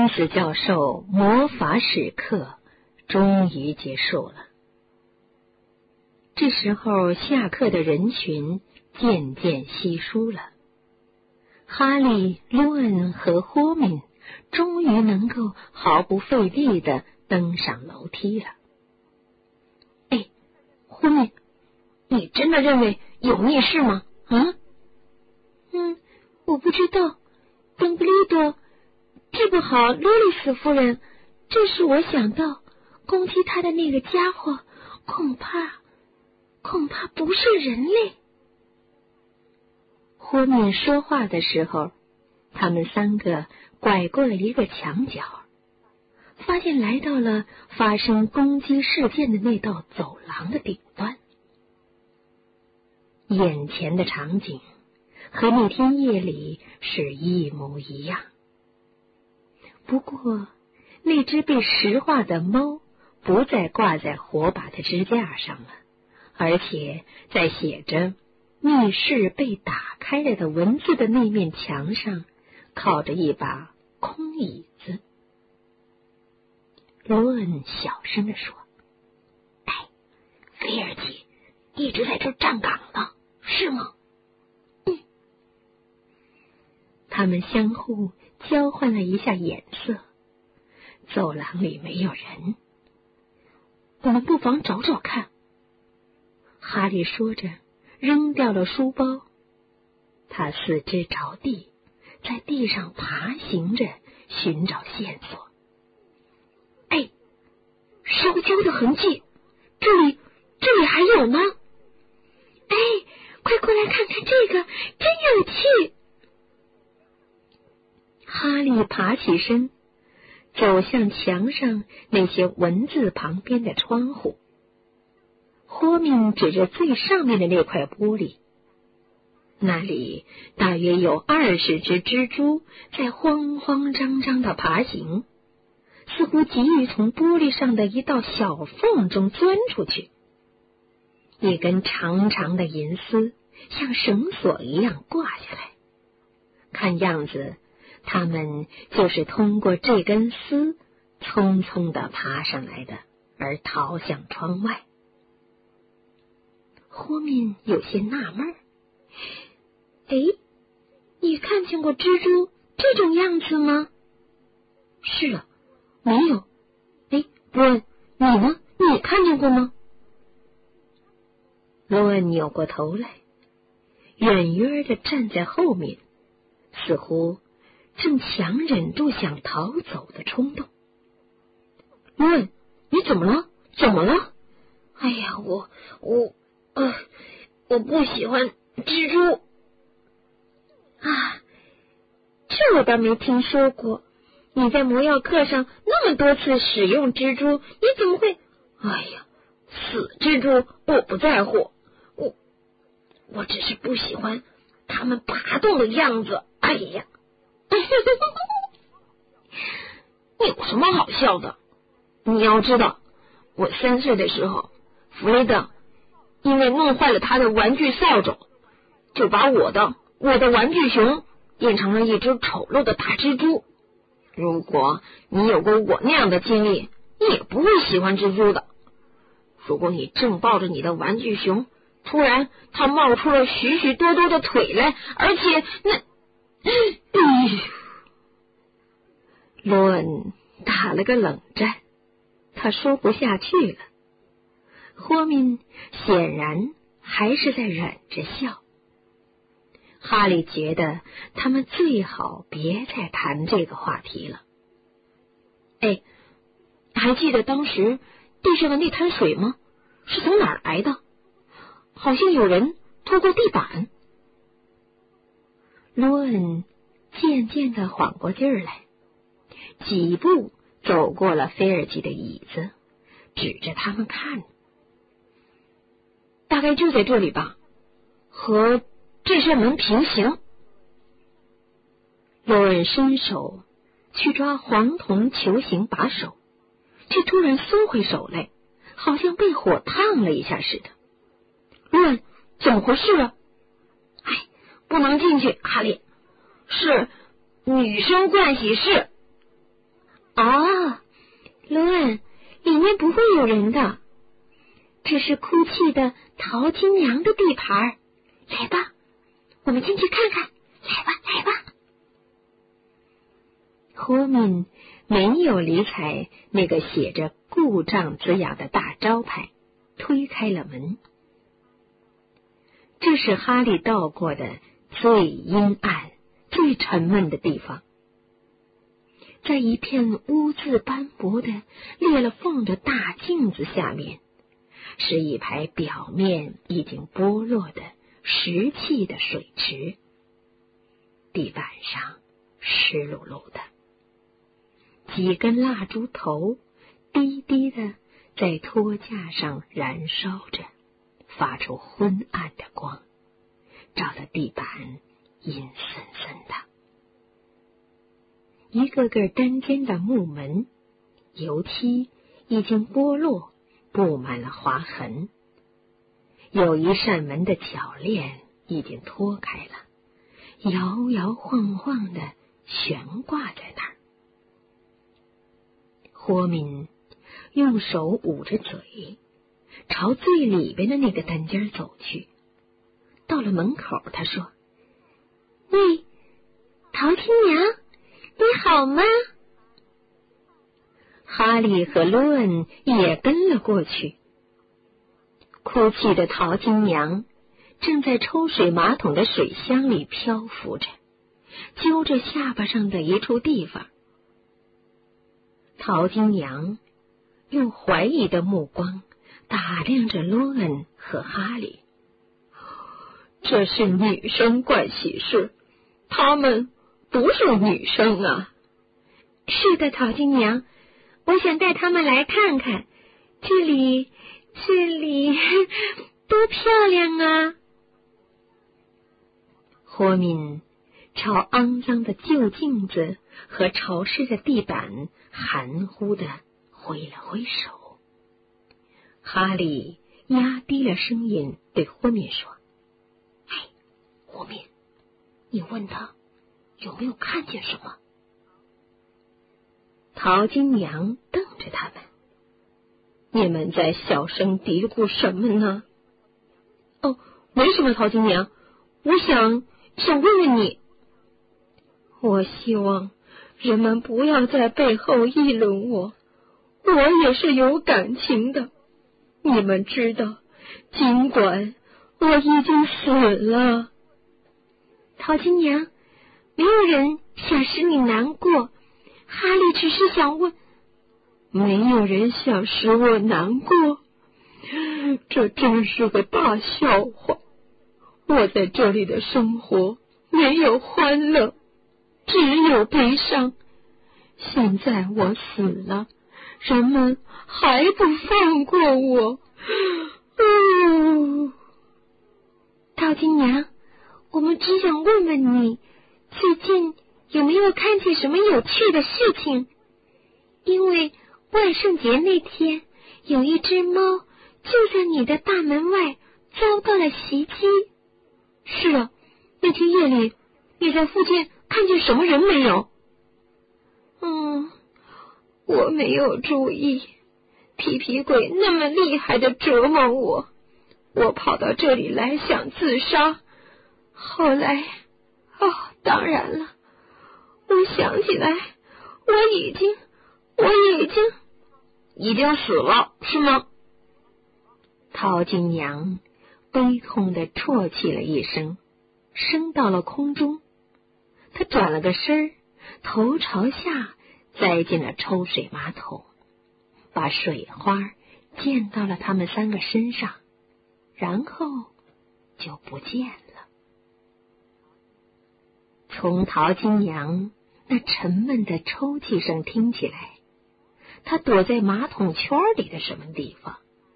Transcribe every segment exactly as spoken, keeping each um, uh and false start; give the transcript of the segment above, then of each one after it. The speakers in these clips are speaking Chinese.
斯教授魔法史课终于结束了。这时候下课的人群渐渐稀疏了。哈利、罗恩和霍敏终于能够毫不费力地登上楼梯了。哎，霍敏，你真的认为有密室吗？啊？嗯，我不知道。邓布利多治不好路易斯夫人，这时我想到攻击他的那个家伙恐怕恐怕不是人类。霍敏说话的时候，他们三个拐过了一个墙角，发现来到了发生攻击事件的那道走廊的顶端。眼前的场景和那天夜里是一模一样，不过那只被石化的猫不再挂在火把的支架上了，而且在写着密室被打开了的文字的那面墙上靠着一把空椅子。罗恩小声地说：哎，菲尔奇一直在这站岗呢，是吗？嗯。他们相互交换了一下眼色。走廊里没有人，我们不妨找找看。哈利说着扔掉了书包，他四肢着地，在地上爬行着寻找线索。哎，烧焦的痕迹，这里这里还有呢。哎，快过来看看这个，真有趣。哈利爬起身，走向墙上那些文字旁边的窗户。霍敏指着最上面的那块玻璃，那里大约有二十只蜘蛛在慌慌张张地爬行，似乎急于从玻璃上的一道小缝中钻出去。一根长长的银丝像绳索一样挂下来，看样子他们就是通过这根丝匆匆地爬上来的，而逃向窗外。霍敏有些纳闷儿，哎，你看见过蜘蛛这种样子吗？是啊，没有。哎，罗恩，你呢？你看见过吗？罗恩扭过头来，远远地站在后面，似乎正强忍住想逃走的冲动。罗恩，你怎么了？怎么了？哎呀，我我呃，我不喜欢蜘蛛啊！这我倒没听说过。你在魔药课上那么多次使用蜘蛛，你怎么会？哎呀，死蜘蛛我不在乎，我我只是不喜欢它们爬动的样子。哎呀，有什么好笑的？你要知道，我三岁的时候，弗雷德因为弄坏了他的玩具扫帚，就把我的我的玩具熊变成了一只丑陋的大蜘蛛。如果你有过我那样的经历，你也不会喜欢蜘蛛的。如果你正抱着你的玩具熊，突然它冒出了许许多多的腿来，而且那……罗恩打了个冷战，他说不下去了。霍敏显然还是在忍着笑。哈利觉得他们最好别再谈这个话题了。哎，还记得当时地上的那滩水吗？是从哪儿来的？好像有人拖过地板。罗恩渐渐地缓过劲儿来，几步走过了菲尔吉的椅子，指着他们看。大概就在这里吧，和这扇门平行。罗恩伸手去抓黄铜球形把手，却突然松回手来，好像被火烫了一下似的。罗恩，怎么回事啊？哎，不能进去，哈利，是女生盥洗室。 哦，罗恩，里面不会有人的，这是哭泣的淘金娘的地盘。来吧，我们进去看看。来吧，来吧。霍敏没有理睬那个写着故障字样的大招牌，推开了门。这是哈利到过的最阴暗、最沉闷的地方。在一片污渍斑驳的、裂了缝的大镜子下面，是一排表面已经剥落的石砌的水池，地板上湿漉漉的，几根蜡烛头低低的在托架上燃烧着，发出昏暗的光，照得地板阴森森的。一个个单间的木门，油漆已经剥落，布满了划痕。有一扇门的铰链已经脱开了，摇摇晃晃的悬挂在那儿。霍敏用手捂着嘴，朝最里边的那个单间走去。到了门口，他说：“喂，淘金娘，你好吗？”哈利和罗恩也跟了过去。哭泣的淘金娘正在抽水马桶的水箱里漂浮着，揪着下巴上的一处地方。淘金娘用怀疑的目光打量着罗恩和哈利。这是女生盥洗室，她们不是女生啊。是的，淘金娘，我想带他们来看看，这里，这里多漂亮啊！霍敏朝肮脏的旧镜子和潮湿的地板含糊地挥了挥手。哈利压低了声音对霍敏说：“哎，霍敏，你问他有没有看见什么？”淘金娘瞪着他们：“你们在小声嘀咕什么呢？”“哦，没什么，淘金娘，我想想问问你。我希望人们不要在背后议论我，我也是有感情的。你们知道，尽管我已经死了。”“淘金娘，没有人想使你难过，哈利只是想问。”“没有人想使我难过，这真是个大笑话。我在这里的生活没有欢乐，只有悲伤。现在我死了，人们还不放过我。哦，淘金娘，我们只想问问你，最近有没有看见什么有趣的事情？因为万圣节那天，有一只猫就在你的大门外遭到了袭击。”“是啊，那天夜里，你在附近看见什么人没有？”“嗯，我没有注意。皮皮鬼那么厉害的折磨我，我跑到这里来想自杀。后来，哦，当然了，我想起来，我已经，我已经，已经死了，是吗？”淘金娘悲痛地啜泣了一声，升到了空中。她转了个身，头朝下栽进了抽水马桶，把水花溅到了他们三个身上，然后就不见了。从淘金娘那沉闷的抽泣声听起来，她躲在马桶圈里的什么地方。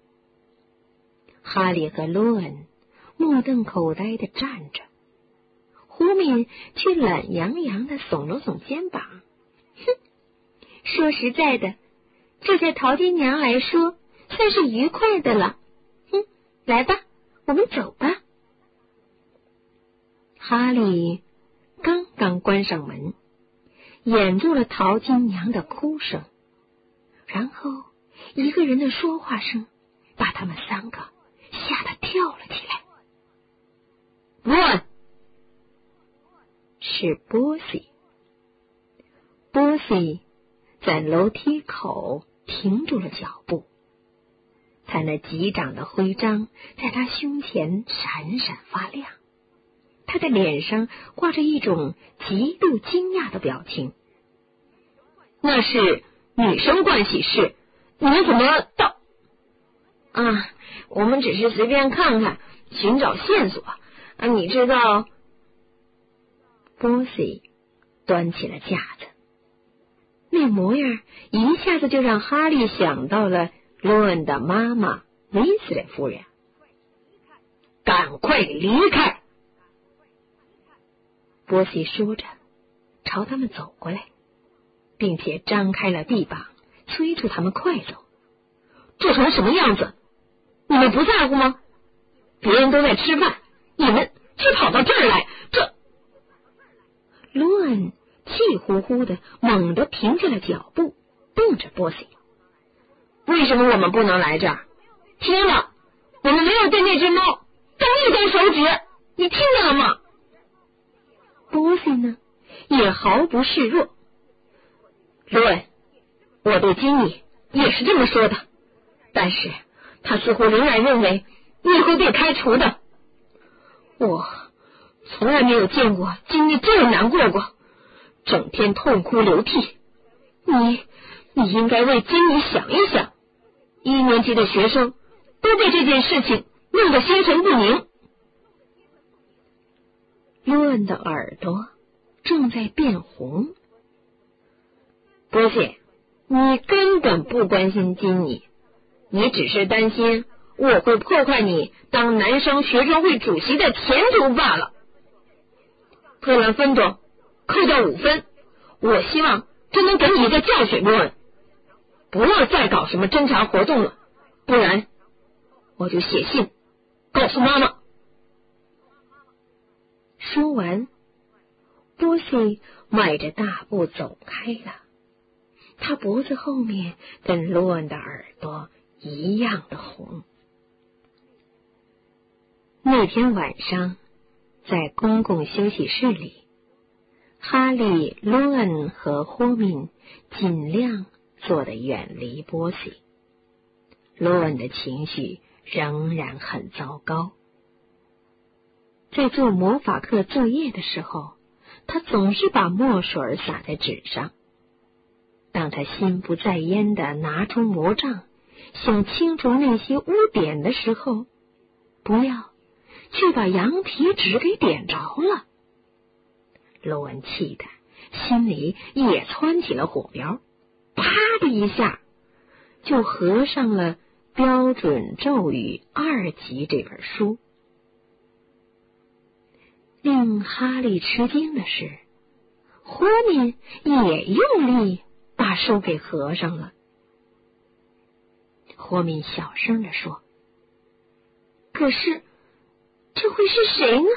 哈利和罗恩目瞪口呆地站着，胡敏却懒洋洋地耸了耸肩膀：“哼，说实在的，这对淘金娘来说算是愉快的了。哼，来吧，我们走吧。”哈利刚刚关上门， 掩住了淘金娘的哭声，然后一个人的说话声把他们三个吓得跳了起来。 问， 是波西。波西在楼梯口停住了脚步，他那击掌的徽章在他胸前闪闪发亮，他的脸上挂着一种极度惊讶的表情。 那是女生盥洗室，你们怎么到？ 啊，我们只是随便看看，寻找线索啊，你知道。 波西端起了架子，那模样一下子就让哈利想到了罗恩的妈妈威斯莱夫人。 赶快离开！ 波西说着，朝他们走过来，并且张开了臂膀，催促他们快走。 这成什么样子？你们不在乎吗？别人都在吃饭，你们却跑到这儿来，这…… 罗恩气呼呼的猛地停下了脚步，瞪着波西。 为什么我们不能来这儿？ 听了，我们没有对那只猫动一根手指，你听见了吗？ 波西呢，也毫不示弱。 罗恩，我对经理也是这么说的，但是他似乎仍然认为你会被开除的。我从来没有见过经理这么难过过，整天痛哭流涕。你，你应该为经理想一想，一年级的学生都被这件事情弄得心神不宁。 罗恩的耳朵正在变红。 波西，你根本不关心金妮，你只是担心我会破坏你当男生学生会主席的前途罢了。克兰芬多，扣掉五分，我希望这能给你一个教训，罗恩，不要再搞什么侦查活动了，不然我就写信告诉妈妈。 说完，波西迈着大步走开了，他脖子后面跟罗恩的耳朵一样的红。那天晚上，在公共休息室里，哈利、罗恩和霍敏尽量坐得远离波西。罗恩的情绪仍然很糟糕。在做魔法课作业的时候，他总是把墨水洒在纸上。当他心不在焉地拿出魔杖，想清除那些污点的时候，不料却把羊皮纸给点着了。罗恩气得心里也蹿起了火苗，啪的一下就合上了《标准咒语二级》这本书。令哈利吃惊的是，霍敏也用力把书给合上了。霍敏小声地说：“可是这会是谁呢？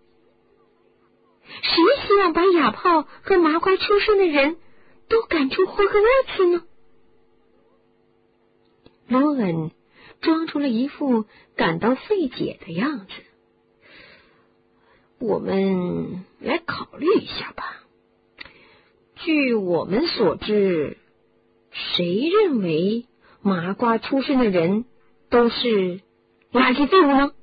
谁希望把哑炮和麻瓜出身的人都赶出霍格沃茨呢？”罗恩装出了一副感到费解的样子。我们来考虑一下吧。据我们所知，谁认为麻瓜出身的人都是垃圾废物呢？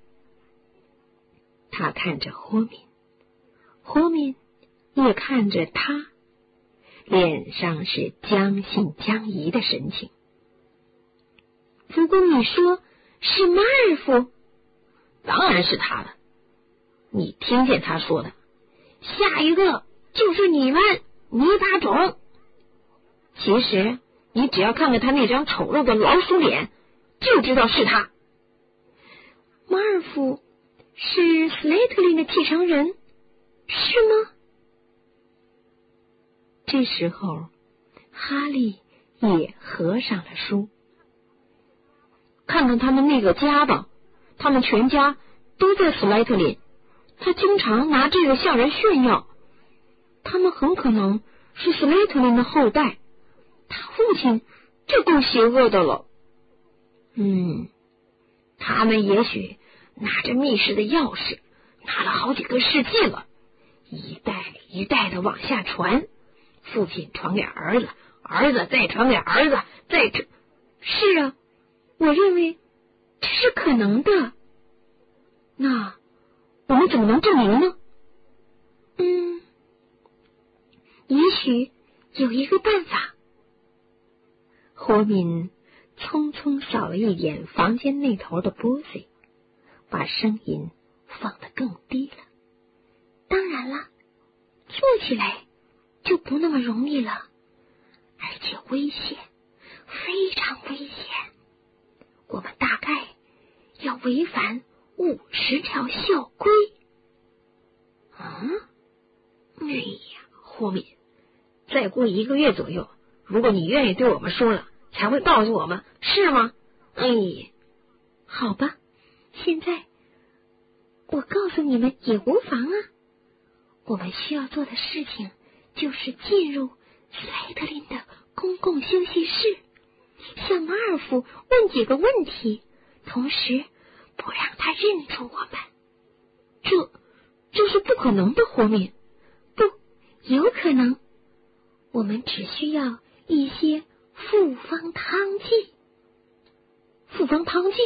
他看着霍敏，霍敏也看着他，脸上是将信将疑的神情。如果你说是马尔福， 当然是他了。你听见他说的，下一个就是你们，泥巴种。其实你只要看看他那张丑陋的老鼠脸，就知道是他。 马尔福是斯莱特林的继承人，是吗？这时候，哈利也合上了书。 看看他们那个家吧，他们全家都在斯莱特林。他经常拿这个向人炫耀，他们很可能是斯莱特林的后代，他父亲就够邪恶的了。嗯，他们也许拿着密室的钥匙，拿了好几个世纪了，一代一代的往下传，父亲传给儿子，儿子再传给儿子，再传……是啊，我认为这是可能的。那我们怎么能证明呢？嗯，也许有一个办法。霍敏匆匆扫了一眼房间那头的波西，把声音放得更低了。当然了，做起来就不那么容易了，而且危险，非常危险。我们大概要违反五十条校规。啊，哎呀，霍敏，再过一个月左右，如果你愿意对我们说了，才会告诉我们，是吗？哎，好吧，现在我告诉你们也无妨啊。我们需要做的事情就是进入斯莱特林的公共休息室，向马尔福问几个问题，同时不让他认出我们。这这是不可能的，霍敏。不，有可能。我们只需要一些复方汤剂。复方汤剂？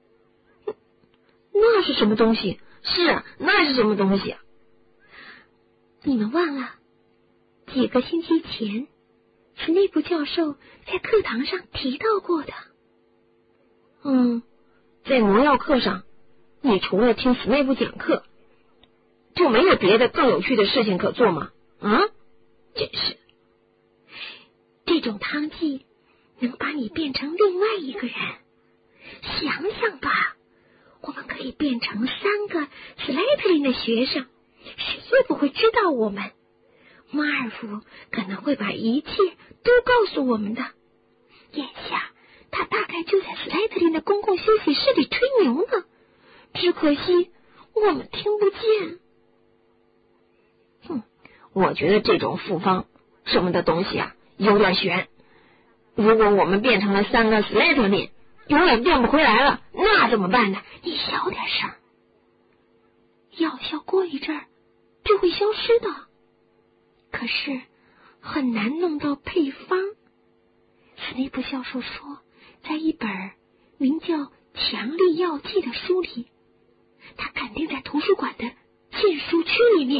那是什么东西？是啊，那是什么东西啊？你们忘了，几个星期前，史内普教授在课堂上提到过的。嗯，在魔药课上，你除了听史内普讲课，就没有别的更有趣的事情可做吗？啊，真是！这种汤剂能把你变成另外一个人。想想吧，我们可以变成三个斯莱特林的学生，谁也不会知道我们。马尔福可能会把一切都告诉我们的。眼下他大概就在斯莱特林的公共休息室里吹牛呢，只可惜我们听不见。哼，我觉得这种复方什么的东西啊，有点悬。如果我们变成了三个斯莱特林，永远变不回来了，那怎么办呢？你小点声，药效过一阵儿就会消失的。可是很难弄到配方。斯内普教授说，在一本名叫《强力药剂》的书里，他肯定在图书馆的禁书区里面。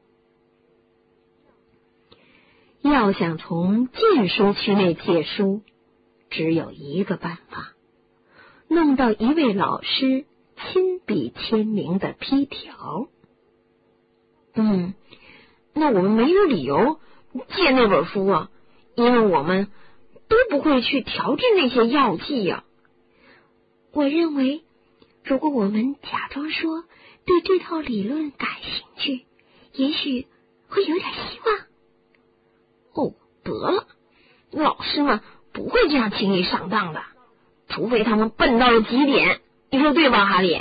要想从禁书区内借书，只有一个办法，弄到一位老师亲笔签名的批条。嗯，那我们没有理由借那本书啊，因为我们都不会去调制那些药剂呀、啊。我认为，如果我们假装说对这套理论感兴趣，也许会有点希望。哦，得了，老师们不会这样轻易上当的，除非他们笨到了极点，你说对吧，哈利？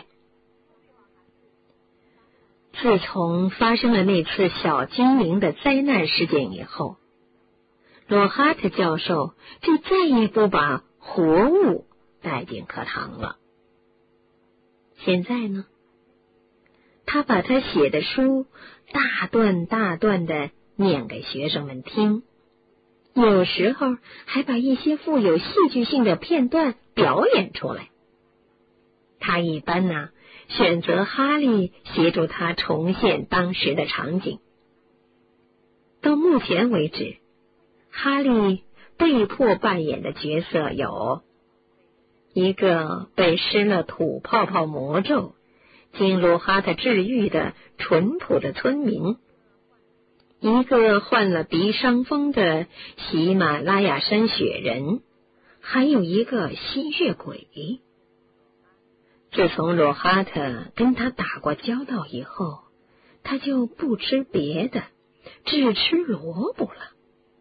自从发生了那次小精灵的灾难事件以后，罗哈特教授就再也不把活物带进课堂了。现在呢，他把他写的书大段大段的念给学生们听，有时候还把一些富有戏剧性的片段表演出来。他一般呢，选择哈利协助他重现当时的场景。到目前为止，哈利被迫扮演的角色有一个被施了土泡泡魔咒，经罗哈特治愈的淳朴的村民，一个患了鼻伤风的喜马拉雅山雪人，还有一个吸血鬼。自从罗哈特跟他打过交道以后，他就不吃别的，只吃萝卜了。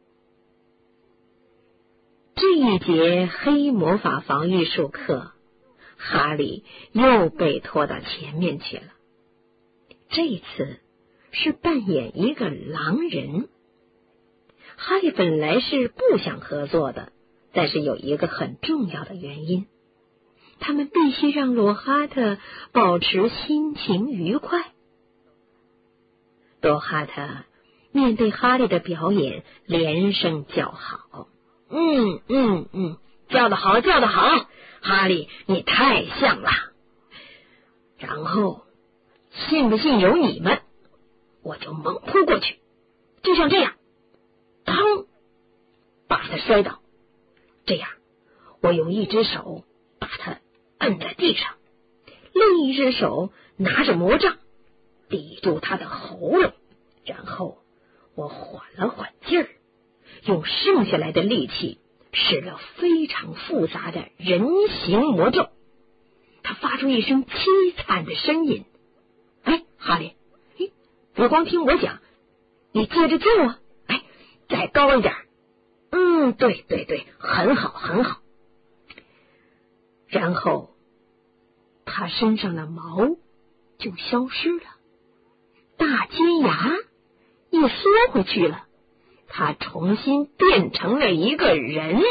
这一节黑魔法防御术课，哈利又被拖到前面去了。这次是扮演一个狼人。 哈利本来是不想合作的，但是有一个很重要的原因，他们必须让罗哈特保持心情愉快。罗哈特面对哈利的表演连声叫好。嗯嗯嗯，叫得好，叫得好，哈利，你太像了。然后，信不信由你们，我就猛扑过去，就像这样，砰，把他摔倒。这样，我用一只手把他摁在地上，另一只手拿着魔杖抵住他的喉咙，然后我缓了缓劲儿，用剩下来的力气使了非常复杂的人形魔咒。他发出一声凄惨的呻吟。哎，哈利，哎，别光听我讲，你接着做啊！哎，再高一点。嗯，对对对，很好很好。然后他身上的毛就消失了，大尖牙也缩回去了，他重新变成了一个人。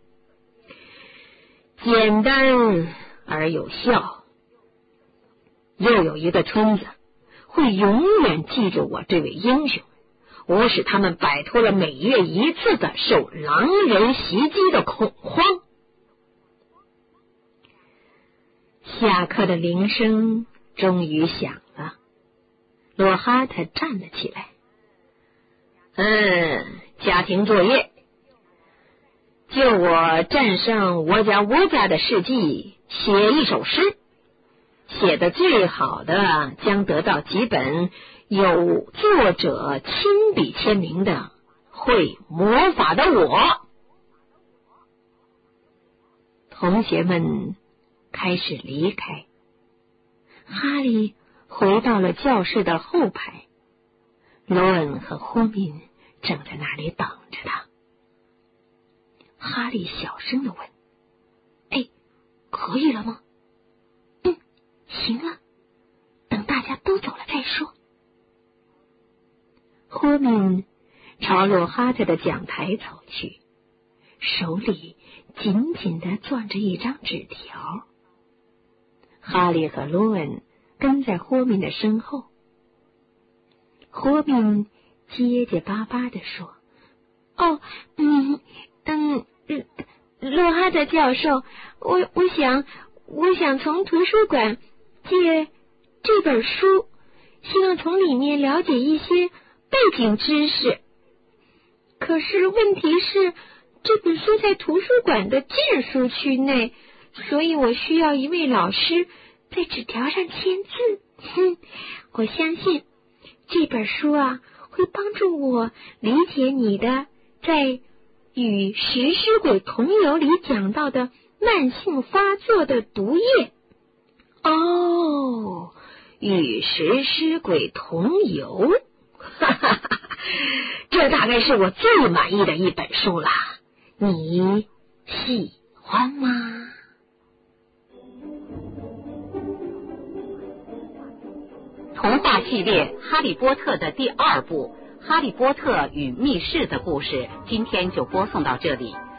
简单而有效。又有一个村子会永远记住我这位英雄，我使他们摆脱了每月一次的受狼人袭击的恐慌。下课的铃声终于响了，罗哈特站了起来。嗯，家庭作业，就我战胜我家我家的事迹写一首诗，写的最好的将得到几本有作者亲笔签名的《会魔法的我》。同学们开始离开，哈利回到了教室的后排，罗恩和霍敏正在那里等着他。哈利小声地问：哎，可以了吗？嗯，行了，等大家都走了再说。霍敏朝罗哈特的讲台走去，手里紧紧地攥着一张纸条。哈利和罗恩跟在霍敏的身后。霍敏结结巴巴地说：哦，嗯嗯，罗哈特教授，我我想我想从图书馆借这本书，希望从里面了解一些背景知识。可是问题是，这本书在图书馆的禁书区内，所以我需要一位老师在纸条上签字。哼，我相信这本书啊，会帮助我理解你的在与食尸鬼同游里讲到的慢性发作的毒液。哦，与食尸鬼同游，哈哈哈，这大概是我最满意的一本书了。你喜欢吗？ 童话系列《哈利波特》的第二部《哈利波特与密室的故事》，今天就播送到这里。